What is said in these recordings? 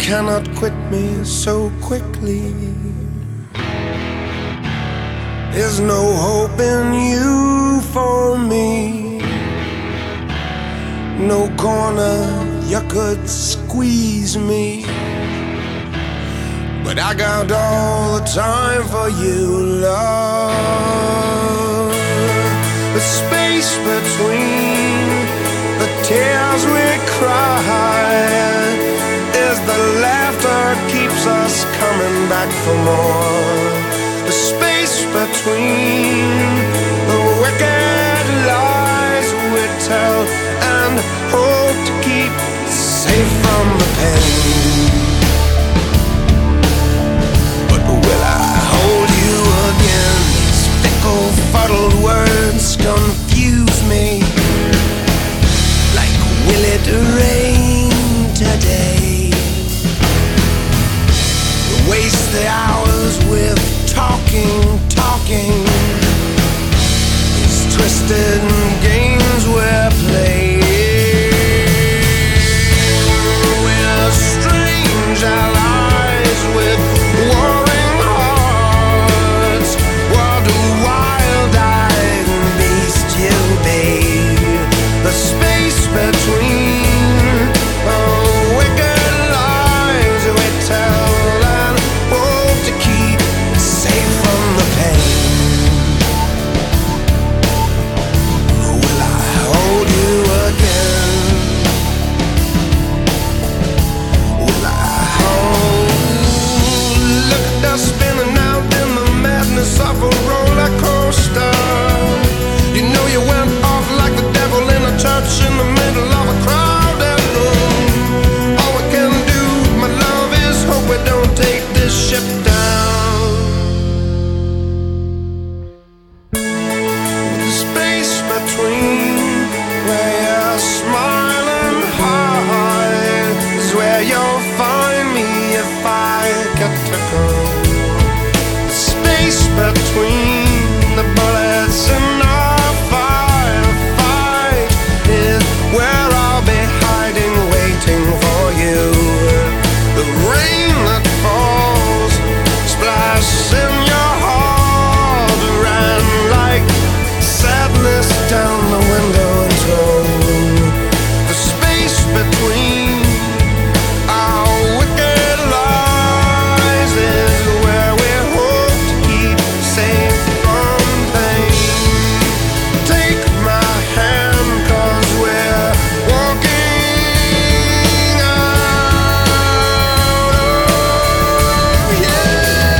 cannot quit me so quickly. There's no hope in you for me. No corner you could squeeze me, but I got all the time for you, love. The space between the tears we cry is the laughter keeps us coming back for more. The space between the wicked lies we tell and hope to keep safe from the pain. But will I hold you again? These fickle, fuddled words confuse me. Like, will it rain today? Waste the hours with talking. These twisted games we're playing. We're strange allies with warring hearts. What a wild-eyed beast you'll be. The space between the wicked lies we tell and hope to keep safe from the pain. Will I hold you again? Will I hold? Look at us spinning out in the madness of a roller coaster. You know you went off like the devil in a church in the middle of a crowded room. All we can do, my love, is hope we don't take this ship down. The space between where you're smiling hard is where you'll find me if I get to go. The space between the bullets in our firefight is where I'll be hiding, waiting for you. The rain that falls, splash in your heart, ran like sadness down the window and told. The space between our wicked lies is where we hope to keep safe from pain. Take my hand, 'cause we're walking out. Oh, yeah.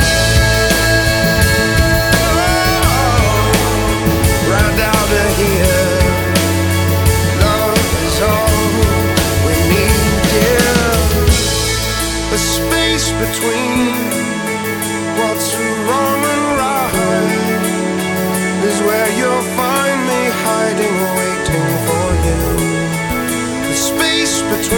Right out of here. Love is all we need, dear. The space between what's wrong and right is where you'll find me hiding, waiting for you. The space between